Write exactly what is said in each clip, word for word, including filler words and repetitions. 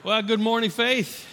Well, good morning, Faith.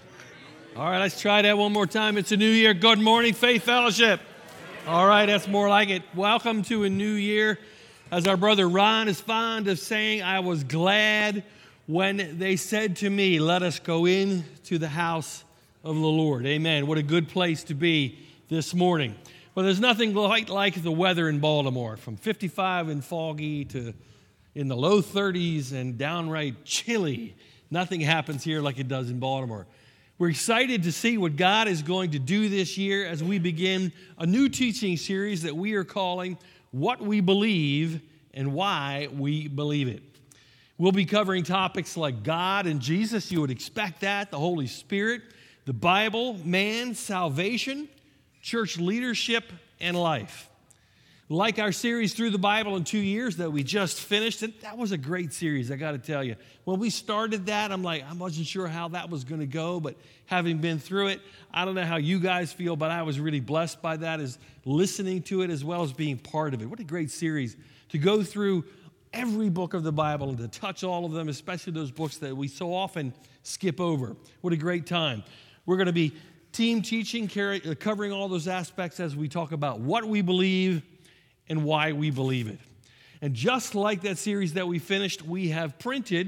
All right, let's try that one more time. It's a new year. Good morning, Faith Fellowship. All right, that's more like it. Welcome to a new year. As our brother Ron is fond of saying, I was glad when they said to me, let us go in to the house of the Lord. Amen. What a good place to be this morning. Well, there's nothing quite like the weather in Baltimore, from fifty-five and foggy to in the low thirties and downright chilly. Nothing happens here like it does in Baltimore. We're excited to see what God is going to do this year as we begin a new teaching series that we are calling What We Believe and Why We Believe It. We'll be covering topics like God and Jesus. You would expect that, the Holy Spirit, the Bible, man, salvation, church leadership, and life. Like our series Through the Bible in two years that we just finished, and that was a great series, I got to tell you. When we started that, I'm like, I wasn't sure how that was going to go, but having been through it, I don't know how you guys feel, but I was really blessed by that, as listening to it as well as being part of it. What a great series to go through every book of the Bible and to touch all of them, especially those books that we so often skip over. What a great time. We're going to be team teaching, covering all those aspects as we talk about what we believe and why we believe it. And just like that series that we finished, we have printed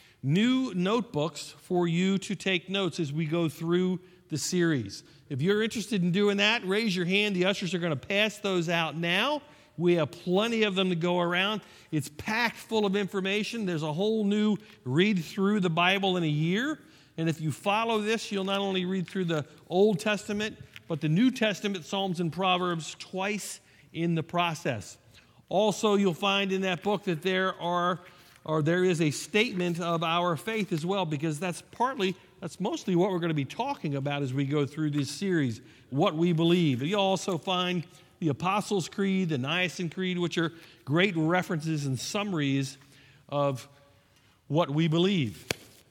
new notebooks for you to take notes as we go through the series. If you're interested in doing that, raise your hand. The ushers are going to pass those out now. We have plenty of them to go around. It's packed full of information. There's a whole new read through the Bible in a year. And if you follow this, you'll not only read through the Old Testament, but the New Testament, Psalms and Proverbs, twice in the process. Also, you'll find in that book that there are, or there is a statement of our faith as well, because that's partly, that's mostly what we're going to be talking about as we go through this series, what we believe. You'll also find the Apostles' Creed, the Nicene Creed, which are great references and summaries of what we believe.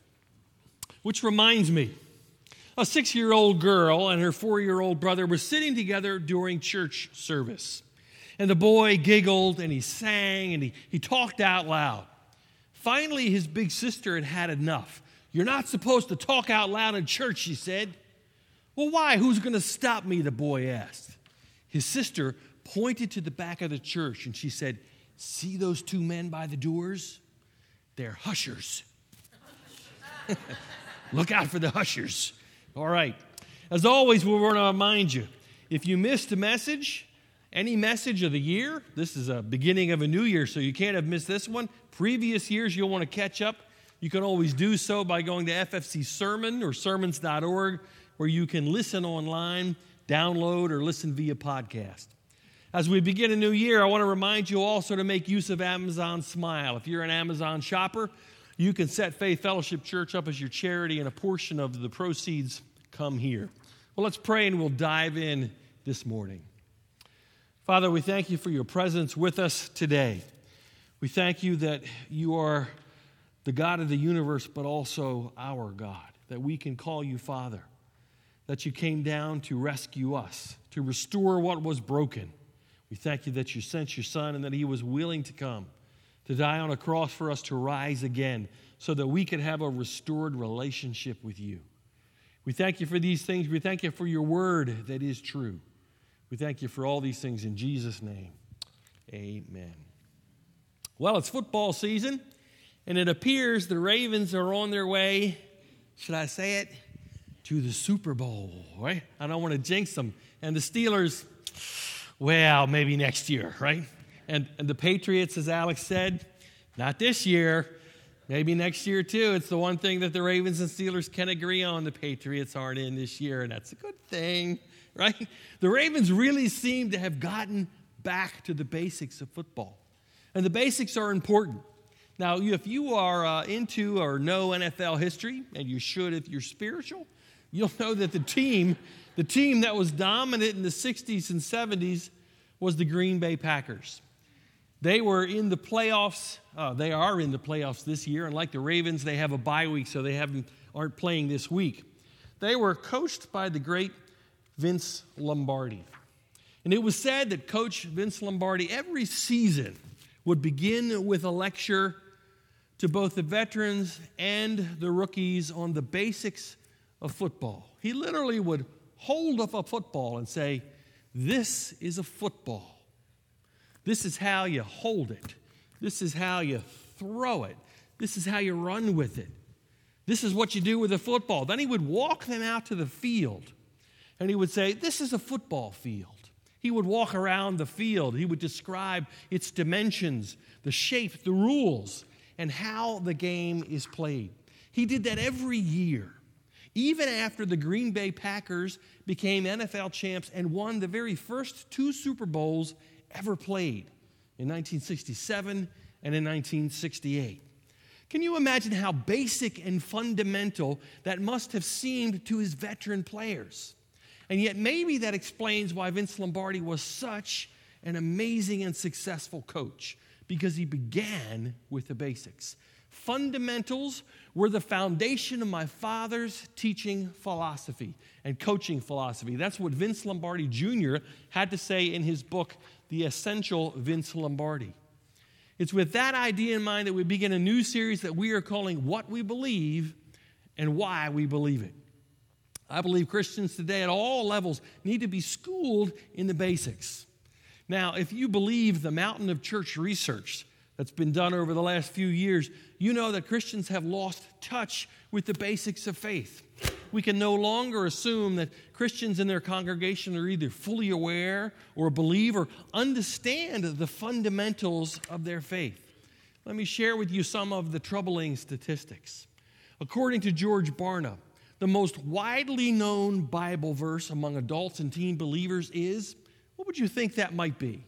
Which reminds me, a six-year-old girl and her four-year-old brother were sitting together during church service. And the boy giggled and he sang and he, he talked out loud. Finally, his big sister had had enough. You're not supposed to talk out loud in church, she said. Well, why? Who's going to stop me? The boy asked. His sister pointed to the back of the church and she said, see those two men by the doors? They're hushers. Look out for the hushers. All right. As always, we want to remind you, if you missed a message, any message of the year, this is a beginning of a new year, so you can't have missed this one. Previous years, you'll want to catch up. You can always do so by going to F F C Sermon or sermons dot org, where you can listen online, download, or listen via podcast. As we begin a new year, I want to remind you also to make use of Amazon Smile. If you're an Amazon shopper, you can set Faith Fellowship Church up as your charity, and a portion of the proceeds come here. Well, let's pray and we'll dive in this morning. Father, we thank you for your presence with us today. We thank you that you are the God of the universe, but also our God, that we can call you Father, that you came down to rescue us, to restore what was broken. We thank you that you sent your Son and that he was willing to come, to die on a cross for us to rise again so that we could have a restored relationship with you. We thank you for these things. We thank you for your word that is true. We thank you for all these things in Jesus' name. Amen. Well, it's football season, and it appears the Ravens are on their way, should I say it, to the Super Bowl, right? I don't want to jinx them. And the Steelers, well, maybe next year, right? And, and the Patriots, as Alex said, not this year, maybe next year too. It's the one thing that the Ravens and Steelers can agree on. The Patriots aren't in this year, and that's a good thing, right? The Ravens really seem to have gotten back to the basics of football. And the basics are important. Now, if you are uh, into or know N F L history, and you should if you're spiritual, you'll know that the team, the team that was dominant in the sixties and seventies was the Green Bay Packers. They were in the playoffs. Uh, they are in the playoffs this year. And like the Ravens, they have a bye week, so they haven't aren't playing this week. They were coached by the great Vince Lombardi. And it was said that Coach Vince Lombardi every season would begin with a lecture to both the veterans and the rookies on the basics of football. He literally would hold up a football and say, "This is a football. This is how you hold it. This is how you throw it. This is how you run with it. This is what you do with a football." Then he would walk them out to the field, and he would say, "This is a football field." He would walk around the field. He would describe its dimensions, the shape, the rules, and how the game is played. He did that every year, even after the Green Bay Packers became N F L champs and won the very first two Super Bowls ever played, in nineteen sixty-seven and in nineteen sixty-eight. Can you imagine how basic and fundamental that must have seemed to his veteran players? And yet maybe that explains why Vince Lombardi was such an amazing and successful coach, because he began with the basics. Fundamentals were the foundation of my father's teaching philosophy and coaching philosophy. That's what Vince Lombardi Junior had to say in his book, The Essential Vince Lombardi. It's with that idea in mind that we begin a new series that we are calling What We Believe and Why We Believe It. I believe Christians today at all levels need to be schooled in the basics. Now, if you believe the mountain of church research that's been done over the last few years, you know that Christians have lost touch with the basics of faith. We can no longer assume that Christians in their congregation are either fully aware or believe or understand the fundamentals of their faith. Let me share with you some of the troubling statistics. According to George Barna, the most widely known Bible verse among adults and teen believers is, what would you think that might be?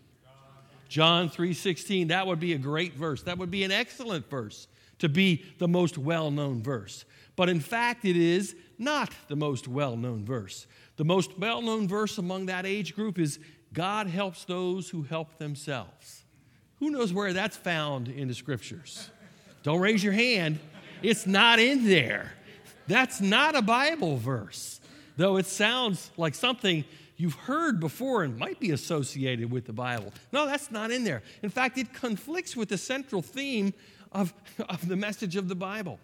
John three sixteen. That would be a great verse. That would be an excellent verse to be the most well-known verse. But in fact, it is not the most well-known verse. The most well-known verse among that age group is, God helps those who help themselves. Who knows where that's found in the Scriptures? Don't raise your hand. It's not in there. That's not a Bible verse, though it sounds like something you've heard before and might be associated with the Bible. No, that's not in there. In fact, it conflicts with the central theme of, of the message of the Bible.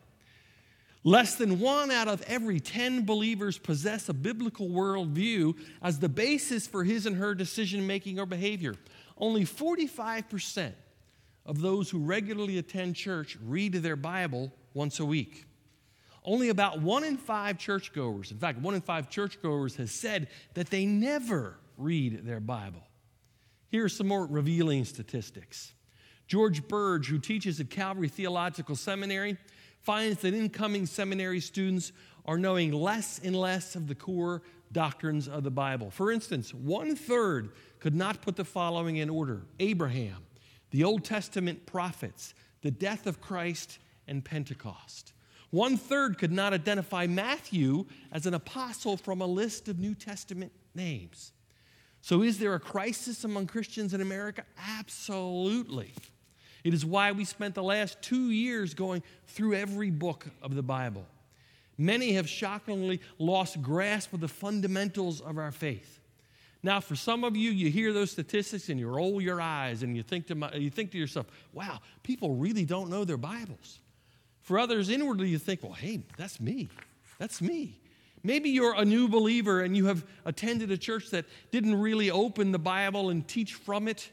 Less than one out of every ten believers possess a biblical worldview as the basis for his and her decision-making or behavior. Only forty-five percent of those who regularly attend church read their Bible once a week. Only about one in five churchgoers, in fact, one in five churchgoers has said that they never read their Bible. Here are some more revealing statistics. George Burge, who teaches at Calvary Theological Seminary, finds that incoming seminary students are knowing less and less of the core doctrines of the Bible. For instance, one-third could not put the following in order: Abraham, the Old Testament prophets, the death of Christ, and Pentecost. One-third could not identify Matthew as an apostle from a list of New Testament names. So is there a crisis among Christians in America? Absolutely. It is why we spent the last two years going through every book of the Bible. Many have shockingly lost grasp of the fundamentals of our faith. Now, for some of you, you hear those statistics and you roll your eyes and you think to, my, you think to yourself, wow, people really don't know their Bibles. For others, inwardly, you think, well, hey, that's me. That's me. Maybe you're a new believer and you have attended a church that didn't really open the Bible and teach from it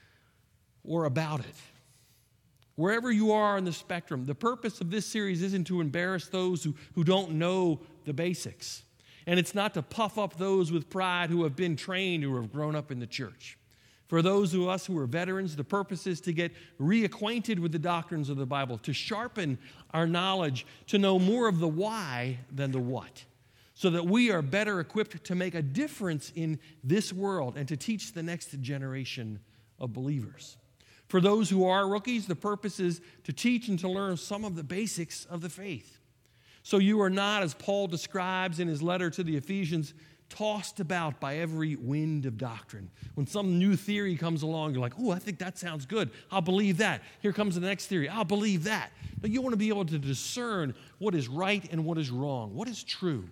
or about it. Wherever you are on the spectrum, the purpose of this series isn't to embarrass those who, who don't know the basics. And it's not to puff up those with pride who have been trained or have grown up in the church. For those of us who are veterans, the purpose is to get reacquainted with the doctrines of the Bible, to sharpen our knowledge, to know more of the why than the what, so that we are better equipped to make a difference in this world and to teach the next generation of believers. For those who are rookies, the purpose is to teach and to learn some of the basics of the faith. So you are not, as Paul describes in his letter to the Ephesians, tossed about by every wind of doctrine. When some new theory comes along, you're like, oh, I think that sounds good. I'll believe that. Here comes the next theory. I'll believe that. But you want to be able to discern what is right and what is wrong, what is true.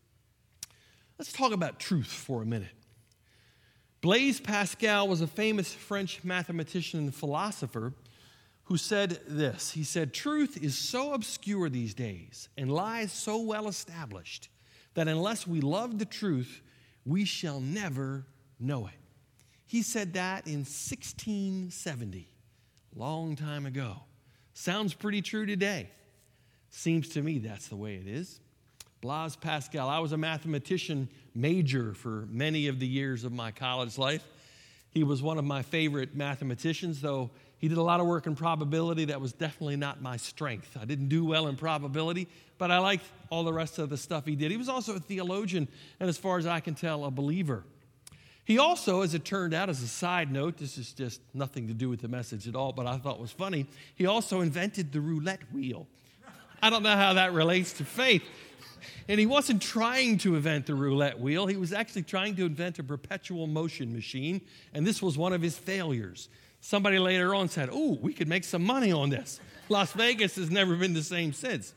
Let's talk about truth for a minute. Blaise Pascal was a famous French mathematician and philosopher who said this. He said, "Truth is so obscure these days and lies so well established that unless we love the truth, we shall never know it." He said that in sixteen seventy, a long time ago. Sounds pretty true today. Seems to me that's the way it is. Blaise Pascal. I was a mathematician major for many of the years of my college life. He was one of my favorite mathematicians, though he did a lot of work in probability. That was definitely not my strength. I didn't do well in probability, but I liked all the rest of the stuff he did. He was also a theologian, and as far as I can tell, a believer. He also, as it turned out, as a side note, this is just nothing to do with the message at all, but I thought was funny, he also invented the roulette wheel. I don't know how that relates to faith. And he wasn't trying to invent the roulette wheel. He was actually trying to invent a perpetual motion machine, and this was one of his failures. Somebody later on said, "Oh, we could make some money on this." Las Vegas has never been the same since.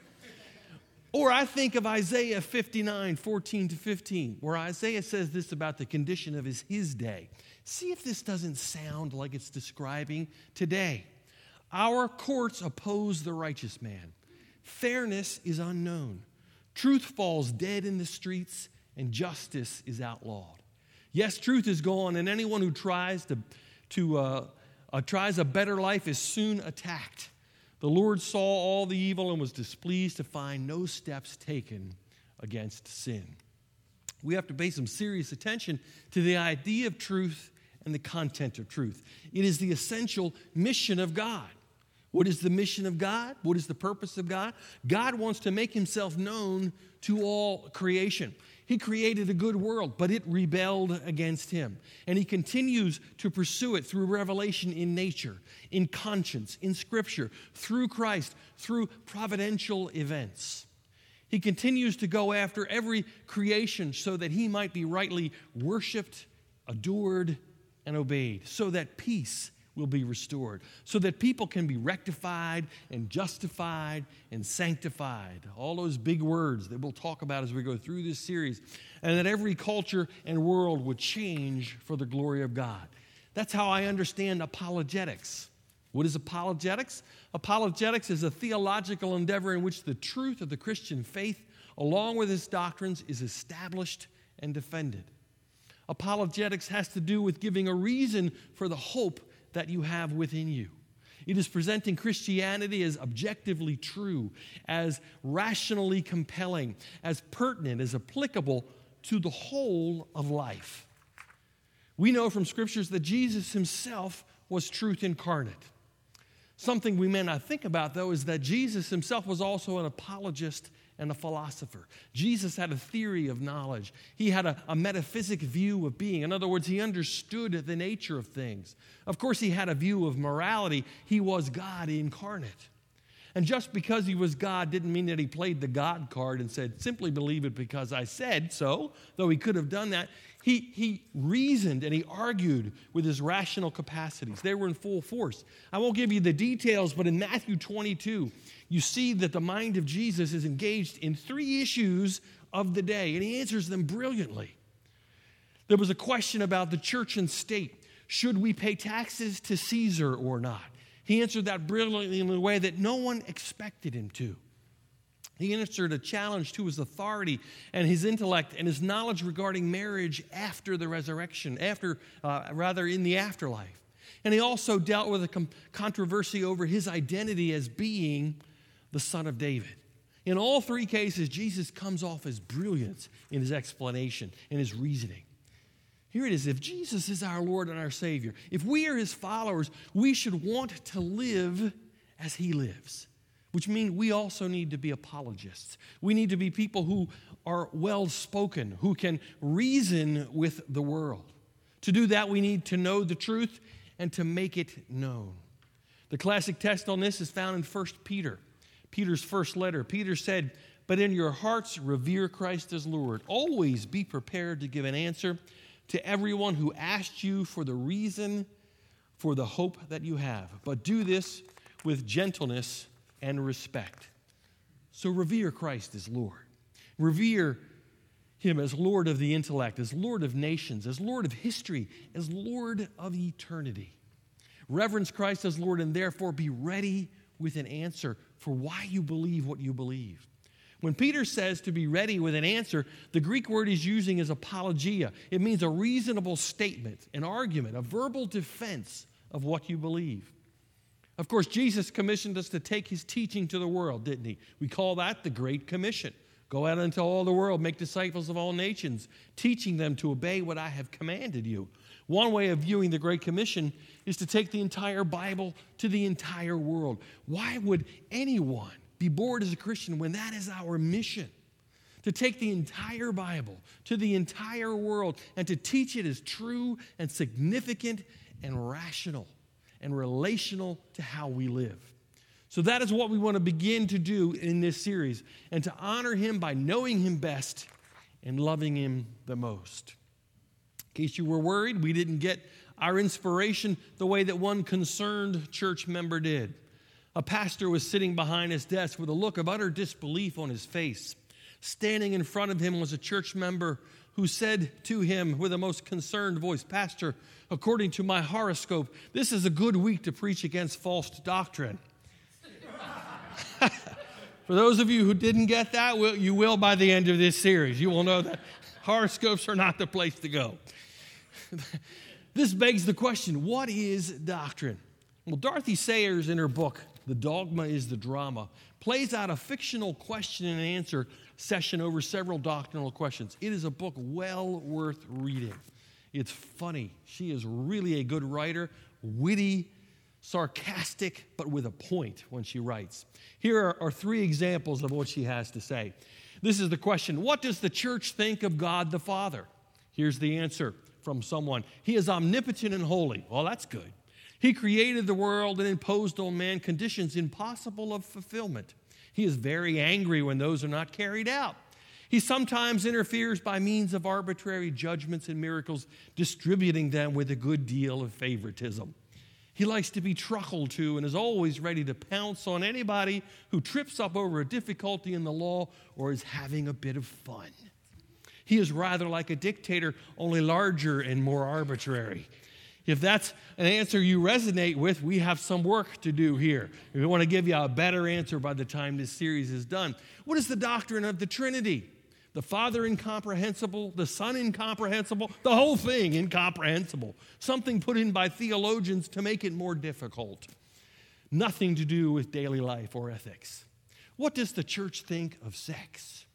Or I think of Isaiah fifty-nine, fourteen to fifteen, where Isaiah says this about the condition of his, his day. See if this doesn't sound like it's describing today. "Our courts oppose the righteous man. Fairness is unknown. Truth falls dead in the streets, and justice is outlawed. Yes, truth is gone, and anyone who tries to, to uh, uh, tries a better life is soon attacked. The Lord saw all the evil and was displeased to find no steps taken against sin." We have to pay some serious attention to the idea of truth and the content of truth. It is the essential mission of God. What is the mission of God? What is the purpose of God? God wants to make himself known to all creation. He created a good world, but it rebelled against him. And he continues to pursue it through revelation in nature, in conscience, in Scripture, through Christ, through providential events. He continues to go after every creation so that he might be rightly worshiped, adored, and obeyed, so that peace will be restored, so that people can be rectified and justified and sanctified. All those big words that we'll talk about as we go through this series, and that every culture and world would change for the glory of God. That's how I understand apologetics. What is apologetics? Apologetics is a theological endeavor in which the truth of the Christian faith, along with its doctrines, is established and defended. Apologetics has to do with giving a reason for the hope that you have within you. It is presenting Christianity as objectively true, as rationally compelling, as pertinent, as applicable to the whole of life. We know from Scriptures that Jesus himself was truth incarnate. Something we may not think about, though, is that Jesus himself was also an apologist and a philosopher. Jesus had a theory of knowledge. He had a, a metaphysic view of being. In other words, he understood the nature of things. Of course, he had a view of morality. He was God incarnate. And just because he was God didn't mean that he played the God card and said, "Simply believe it because I said so," though he could have done that. He, he reasoned and he argued with his rational capacities. They were in full force. I won't give you the details, but in Matthew twenty-two, you see that the mind of Jesus is engaged in three issues of the day, and he answers them brilliantly. There was a question about the church and state. Should we pay taxes to Caesar or not? He answered that brilliantly in a way that no one expected him to. He answered a challenge to his authority and his intellect and his knowledge regarding marriage after the resurrection, after, uh, rather in the afterlife. And he also dealt with a com- controversy over his identity as being the son of David. In all three cases, Jesus comes off as brilliant in his explanation and his reasoning. Here it is. If Jesus is our Lord and our Savior, if we are his followers, we should want to live as he lives, which means we also need to be apologists. We need to be people who are well-spoken, who can reason with the world. To do that, we need to know the truth and to make it known. The classic text on this is found in First Peter, Peter's first letter. Peter said, "But in your hearts revere Christ as Lord. Always be prepared to give an answer to everyone who asks you for the reason for the hope that you have. But do this with gentleness and respect." So revere Christ as Lord. Revere him as Lord of the intellect, as Lord of nations, as Lord of history, as Lord of eternity. Reverence Christ as Lord, and therefore be ready with an answer for why you believe what you believe. When Peter says to be ready with an answer, the Greek word he's using is apologia. It means a reasonable statement, an argument, a verbal defense of what you believe. Of course, Jesus commissioned us to take his teaching to the world, didn't he? We call that the Great Commission. Go out into all the world, make disciples of all nations, teaching them to obey what I have commanded you. One way of viewing the Great Commission is to take the entire Bible to the entire world. Why would anyone be bored as a Christian when that is our mission? To take the entire Bible to the entire world and to teach it as true and significant and rational and relational to how we live. So that is what we want to begin to do in this series, and to honor him by knowing him best and loving him the most. In case you were worried, we didn't get our inspiration the way that one concerned church member did. A pastor was sitting behind his desk with a look of utter disbelief on his face. Standing in front of him was a church member who said to him with a most concerned voice, "Pastor, according to my horoscope, this is a good week to preach against false doctrine." For those of you who didn't get that, well, you will by the end of this series. You will know that horoscopes are not the place to go. This begs the question, what is doctrine? Well, Dorothy Sayers, in her book, The Dogma is the Drama, plays out a fictional question and answer session over several doctrinal questions. It is a book well worth reading. It's funny. She is really a good writer, witty, sarcastic, but with a point when she writes. Here are, are three examples of what she has to say. This is the question: what does the church think of God the Father? Here's the answer from someone: he is omnipotent and holy. Well, that's good. He created the world and imposed on man conditions impossible of fulfillment. He is very angry when those are not carried out. He sometimes interferes by means of arbitrary judgments and miracles, distributing them with a good deal of favoritism. He likes to be truckled to and is always ready to pounce on anybody who trips up over a difficulty in the law or is having a bit of fun. He is rather like a dictator, only larger and more arbitrary. If that's an answer you resonate with, we have some work to do here. We want to give you a better answer by the time this series is done. What is the doctrine of the Trinity? The Father incomprehensible, the Son incomprehensible, the whole thing incomprehensible. Something put in by theologians to make it more difficult. Nothing to do with daily life or ethics. What does the church think of sex?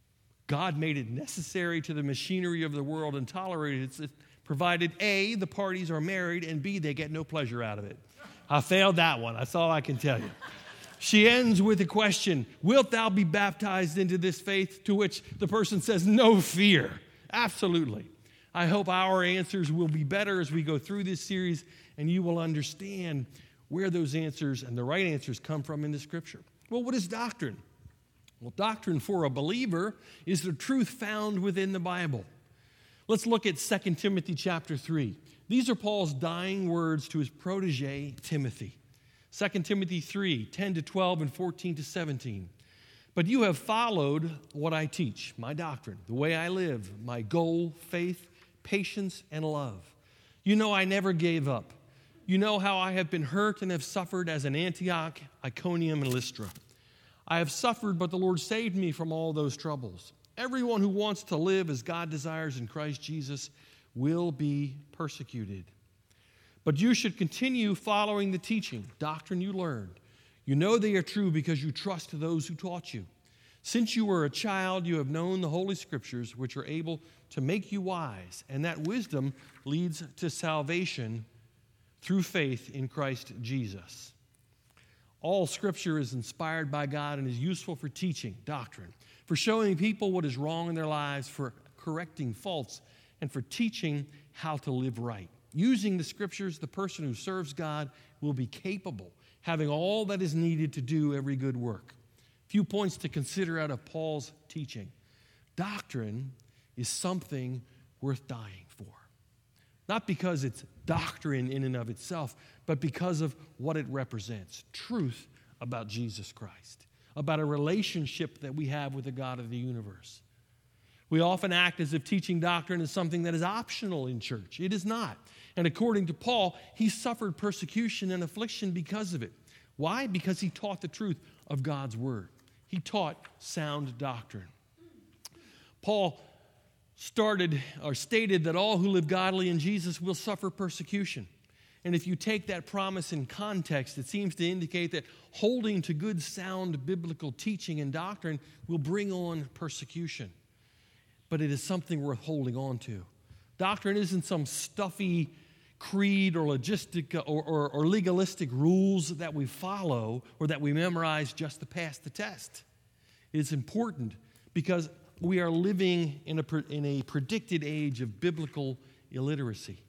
God made it necessary to the machinery of the world and tolerated it, provided A, the parties are married, and B, they get no pleasure out of it. I failed that one. That's all I can tell you. She ends with a question: wilt thou be baptized into this faith? To which the person says, no fear. Absolutely. I hope our answers will be better as we go through this series, and you will understand where those answers and the right answers come from in the Scripture. Well, what is doctrine? Well, doctrine for a believer is the truth found within the Bible. Let's look at Second Timothy chapter three. These are Paul's dying words to his protege, Timothy. Second Timothy three, ten to twelve and fourteen to seventeen. But you have followed what I teach, my doctrine, the way I live, my goal, faith, patience, and love. You know I never gave up. You know how I have been hurt and have suffered as in Antioch, Iconium, and Lystra. I have suffered, but the Lord saved me from all those troubles. Everyone who wants to live as God desires in Christ Jesus will be persecuted. But you should continue following the teaching, doctrine you learned. You know they are true because you trust those who taught you. Since you were a child, you have known the Holy Scriptures, which are able to make you wise, and that wisdom leads to salvation through faith in Christ Jesus. All Scripture is inspired by God and is useful for teaching, doctrine, for showing people what is wrong in their lives, for correcting faults, and for teaching how to live right. Using the Scriptures, the person who serves God will be capable, having all that is needed to do every good work. A few points to consider out of Paul's teaching. Doctrine is something worth dying for. Not because it's doctrine in and of itself, but because of what it represents. Truth about Jesus Christ, about a relationship that we have with the God of the universe. We often act as if teaching doctrine is something that is optional in church. It is not. And according to Paul, he suffered persecution and affliction because of it. Why? Because he taught the truth of God's word. He taught sound doctrine. Paul started or stated that all who live godly in Jesus will suffer persecution. And if you take that promise in context, it seems to indicate that holding to good, sound biblical teaching and doctrine will bring on persecution. But it is something worth holding on to. Doctrine isn't some stuffy creed or logistic or, or, or legalistic rules that we follow or that we memorize just to pass the test. It's important because we are living in a, in a predicted age of biblical illiteracy.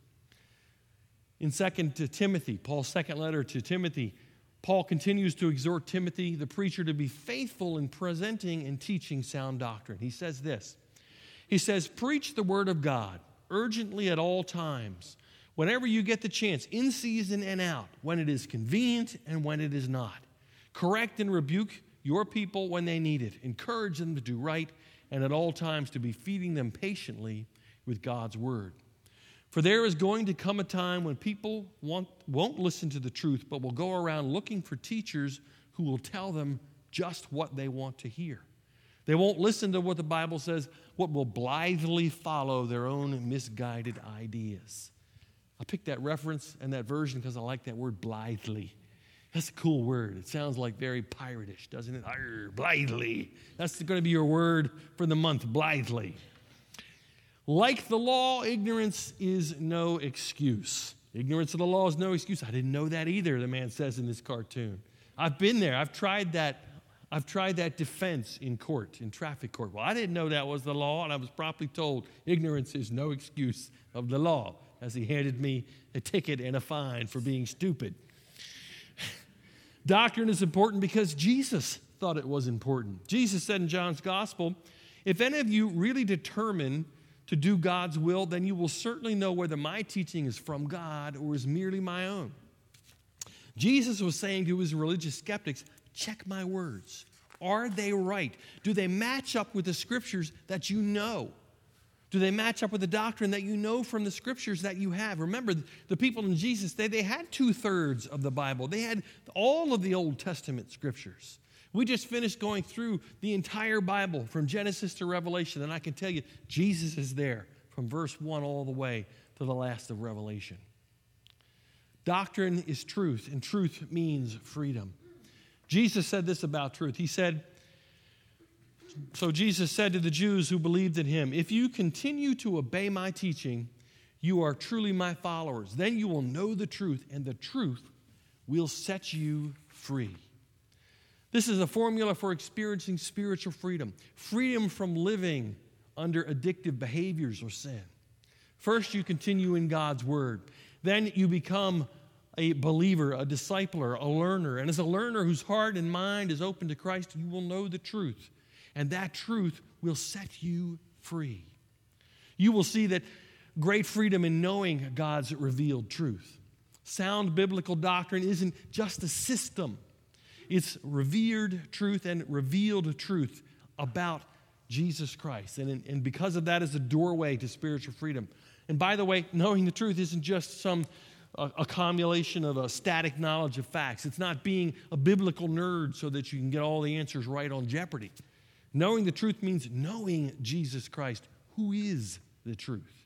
In Second Timothy, Paul's second letter to Timothy, Paul continues to exhort Timothy, the preacher, to be faithful in presenting and teaching sound doctrine. He says this. He says, preach the word of God urgently at all times, whenever you get the chance, in season and out, when it is convenient and when it is not. Correct and rebuke your people when they need it. Encourage them to do right, and at all times to be feeding them patiently with God's word. For there is going to come a time when people want, won't listen to the truth, but will go around looking for teachers who will tell them just what they want to hear. They won't listen to what the Bible says, what will blithely follow their own misguided ideas. I picked that reference and that version because I like that word blithely. That's a cool word. It sounds like very piratish, doesn't it? Arr, blithely. That's going to be your word for the month, blithely. Like the law, ignorance is no excuse. Ignorance of the law is no excuse. I didn't know that either, the man says in this cartoon. I've been there. I've tried that. I've tried that defense in court, in traffic court. Well, I didn't know that was the law, and I was promptly told ignorance is no excuse of the law, as he handed me a ticket and a fine for being stupid. Doctrine is important because Jesus thought it was important. Jesus said in John's gospel, if any of you really determine to do God's will, then you will certainly know whether my teaching is from God or is merely my own. Jesus was saying to his religious skeptics, check my words. Are they right? Do they match up with the scriptures that you know? Do they match up with the doctrine that you know from the scriptures that you have? Remember, the people in Jesus, they, they had two-thirds of the Bible. They had all of the Old Testament scriptures. We just finished going through the entire Bible from Genesis to Revelation, and I can tell you, Jesus is there from verse one all the way to the last of Revelation. Doctrine is truth, and truth means freedom. Jesus said this about truth. He said, so Jesus said to the Jews who believed in him, if you continue to obey my teaching, you are truly my followers. Then you will know the truth, and the truth will set you free. This is a formula for experiencing spiritual freedom. Freedom from living under addictive behaviors or sin. First, you continue in God's word. Then you become a believer, a discipler, a learner. And as a learner whose heart and mind is open to Christ, you will know the truth. And that truth will set you free. You will see that great freedom in knowing God's revealed truth. Sound biblical doctrine isn't just a system. It's revered truth and revealed truth about Jesus Christ. And, and because of that is a doorway to spiritual freedom. And by the way, knowing the truth isn't just some uh, accumulation of a static knowledge of facts. It's not being a biblical nerd so that you can get all the answers right on Jeopardy. Knowing the truth means knowing Jesus Christ, who is the truth.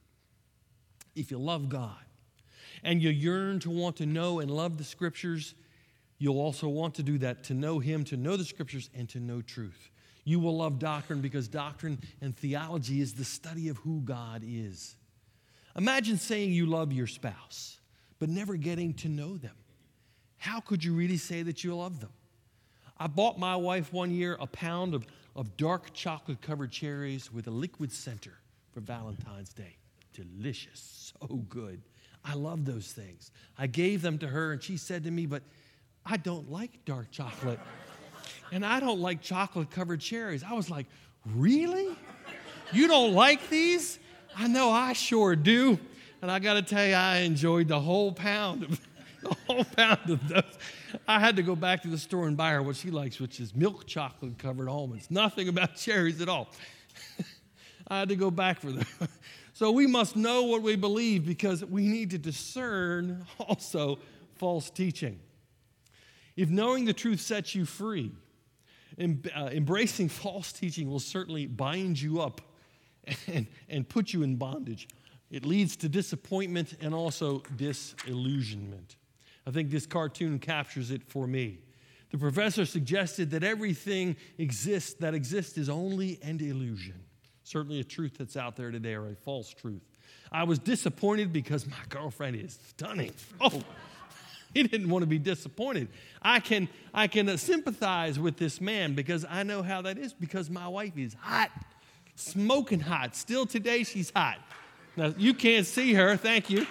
If you love God and you yearn to want to know and love the Scriptures, you'll also want to do that, to know him, to know the Scriptures, and to know truth. You will love doctrine because doctrine and theology is the study of who God is. Imagine saying you love your spouse, but never getting to know them. How could you really say that you love them? I bought my wife one year a pound of, of dark chocolate-covered cherries with a liquid center for Valentine's Day. Delicious, so good. I love those things. I gave them to her, and she said to me, but I don't like dark chocolate, and I don't like chocolate-covered cherries. I was like, really? You don't like these? I know I sure do. And I got to tell you, I enjoyed the whole pound of the whole pound of those. I had to go back to the store and buy her what she likes, which is milk chocolate-covered almonds. Nothing about cherries at all. I had to go back for them. So we must know what we believe because we need to discern also false teaching. If knowing the truth sets you free, em- uh, embracing false teaching will certainly bind you up and, and put you in bondage. It leads to disappointment and also disillusionment. I think this cartoon captures it for me. The professor suggested that everything exists that exists is only an illusion. Certainly a truth that's out there today, or a false truth. I was disappointed because my girlfriend is stunning. Oh, he didn't want to be disappointed. I can, I can sympathize with this man because I know how that is because my wife is hot, smoking hot. Still today, she's hot. Now, you can't see her. Thank you.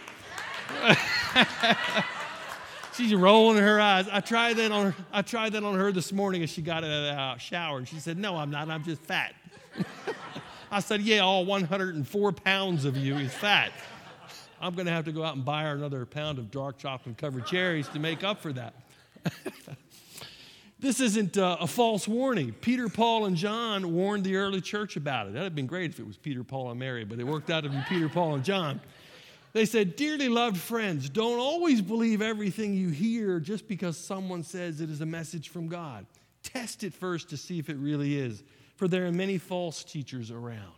She's rolling her eyes. I tried that on her, I tried that on her this morning as she got out of the shower, and she said, "No, I'm not. I'm just fat." I said, "Yeah, all one hundred four pounds of you is fat. I'm going to have to go out and buy her another pound of dark chocolate-covered cherries to make up for that." This isn't uh, a false warning. Peter, Paul, and John warned the early church about it. That would have been great if it was Peter, Paul, and Mary, but it worked out to be Peter, Paul, and John. They said, "Dearly loved friends, don't always believe everything you hear just because someone says it is a message from God. Test it first to see if it really is, for there are many false teachers around."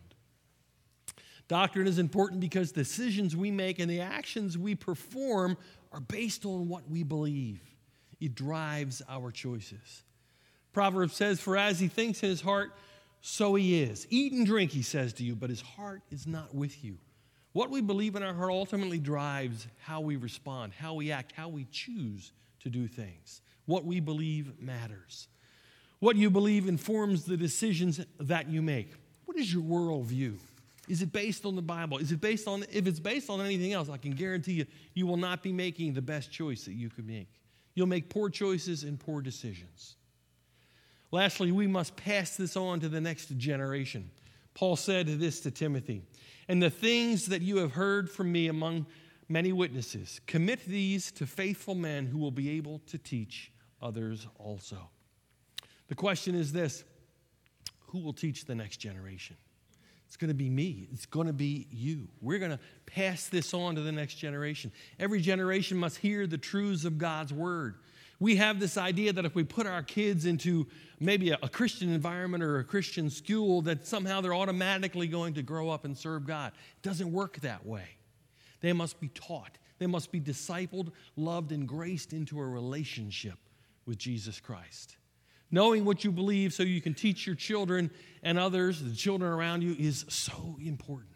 Doctrine is important because the decisions we make and the actions we perform are based on what we believe. It drives our choices. Proverbs says, "For as he thinks in his heart, so he is. Eat and drink," he says to you, "but his heart is not with you." What we believe in our heart ultimately drives how we respond, how we act, how we choose to do things. What we believe matters. What you believe informs the decisions that you make. What is your worldview? Is it based on the Bible? Is it based on, if it's based on anything else, I can guarantee you, you will not be making the best choice that you could make. You'll make poor choices and poor decisions. Lastly, we must pass this on to the next generation. Paul said this to Timothy, "And the things that you have heard from me among many witnesses, commit these to faithful men who will be able to teach others also." The question is this: who will teach the next generation? It's going to be me. It's going to be you. We're going to pass this on to the next generation. Every generation must hear the truths of God's word. We have this idea that if we put our kids into maybe a, a Christian environment or a Christian school, that somehow they're automatically going to grow up and serve God. It doesn't work that way. They must be taught. They must be discipled, loved, and graced into a relationship with Jesus Christ. Knowing what you believe so you can teach your children and others, the children around you, is so important.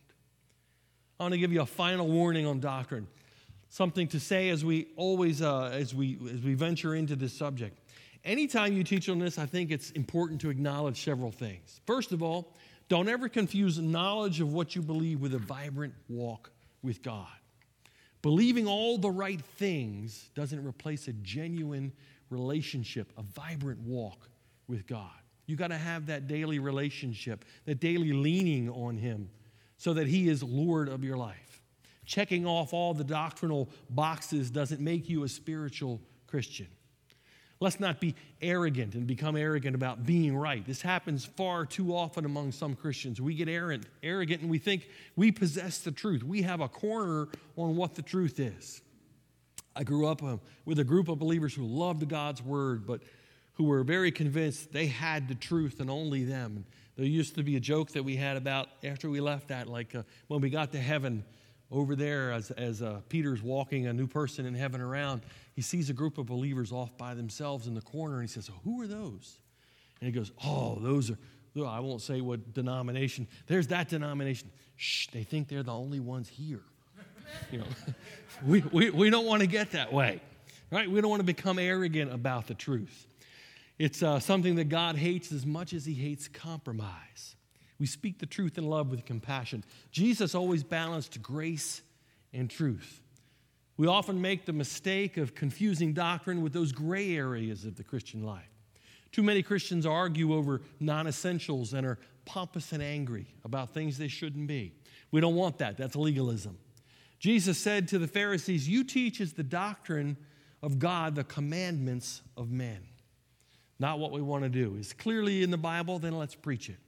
I want to give you a final warning on doctrine. Something to say as we always, uh, as we as we venture into this subject. Anytime you teach on this, I think it's important to acknowledge several things. First of all, don't ever confuse knowledge of what you believe with a vibrant walk with God. Believing all the right things doesn't replace a genuine relationship, a vibrant walk with God. You got to have that daily relationship, that daily leaning on Him so that He is Lord of your life. Checking off all the doctrinal boxes doesn't make you a spiritual Christian. Let's not be arrogant and become arrogant about being right. This happens far too often among some Christians. We get arrogant, arrogant and we think we possess the truth. We have a corner on what the truth is. I grew up uh, with a group of believers who loved God's word, but who were very convinced they had the truth and only them. There used to be a joke that we had about after we left that, like uh, when we got to heaven, over there, as, as uh, Peter's walking a new person in heaven around, he sees a group of believers off by themselves in the corner, and he says, "Who are those?" And he goes, "Oh, those are, I won't say what denomination. There's that denomination. Shh, they think they're the only ones here." You know, we, we, we don't want to get that way, right? We don't want to become arrogant about the truth. It's uh, something that God hates as much as He hates compromise. We speak the truth in love with compassion. Jesus always balanced grace and truth. We often make the mistake of confusing doctrine with those gray areas of the Christian life. Too many Christians argue over non-essentials and are pompous and angry about things they shouldn't be. We don't want that. That's legalism. Jesus said to the Pharisees, "You teach as the doctrine of God the commandments of men." Not what we want to do. It's clearly in the Bible, then let's preach it.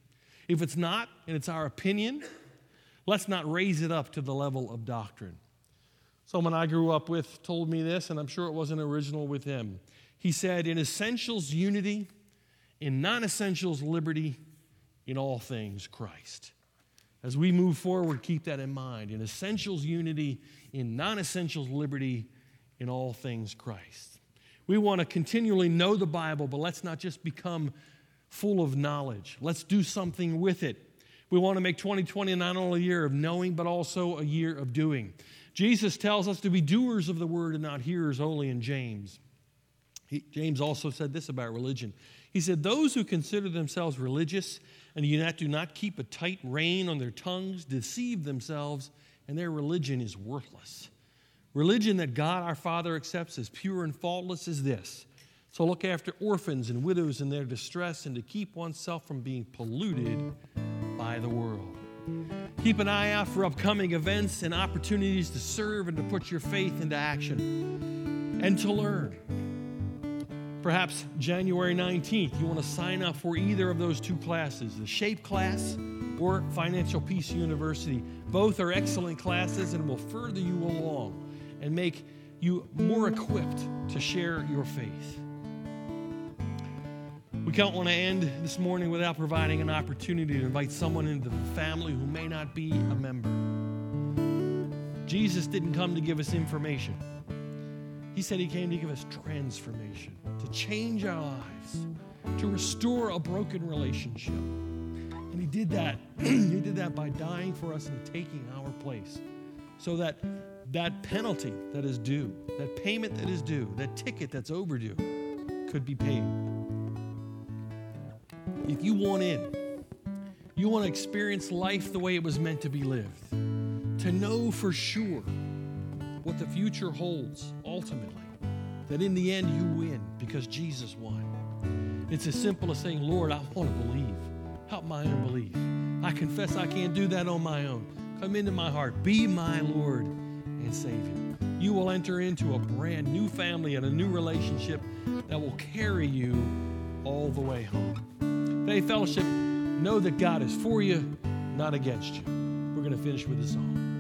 If it's not, and it's our opinion, let's not raise it up to the level of doctrine. Someone I grew up with told me this, and I'm sure it wasn't original with him. He said, in essentials, unity. In non-essentials, liberty. In all things, Christ. As we move forward, keep that in mind. In essentials, unity. In non-essentials, liberty. In all things, Christ. We want to continually know the Bible, but let's not just become full of knowledge. Let's do something with it. We want to make twenty twenty not only a year of knowing, but also a year of doing. Jesus tells us to be doers of the word and not hearers only in James. He, James also said this about religion. He said, those who consider themselves religious and yet do not keep a tight rein on their tongues deceive themselves, and their religion is worthless. Religion that God our Father accepts as pure and faultless is this: to look after orphans and widows in their distress and to keep oneself from being polluted by the world. Keep an eye out for upcoming events and opportunities to serve and to put your faith into action and to learn. Perhaps January nineteenth, you want to sign up for either of those two classes, the SHAPE class or Financial Peace University. Both are excellent classes and will further you along and make you more equipped to share your faith. We don't want to end this morning without providing an opportunity to invite someone into the family who may not be a member. Jesus didn't come to give us information. He said he came to give us transformation, to change our lives, to restore a broken relationship. And he did that. He did that by dying for us and taking our place, so that that penalty that is due, that payment that is due, that ticket that's overdue could be paid. If you want in, you want to experience life the way it was meant to be lived, to know for sure what the future holds ultimately, that in the end you win because Jesus won. It's as simple as saying, Lord, I want to believe. Help my unbelief. I confess I can't do that on my own. Come into my heart. Be my Lord and Savior. You will enter into a brand new family and a new relationship that will carry you all the way home. Faith Fellowship, know that God is for you, not against you. We're going to finish with a song.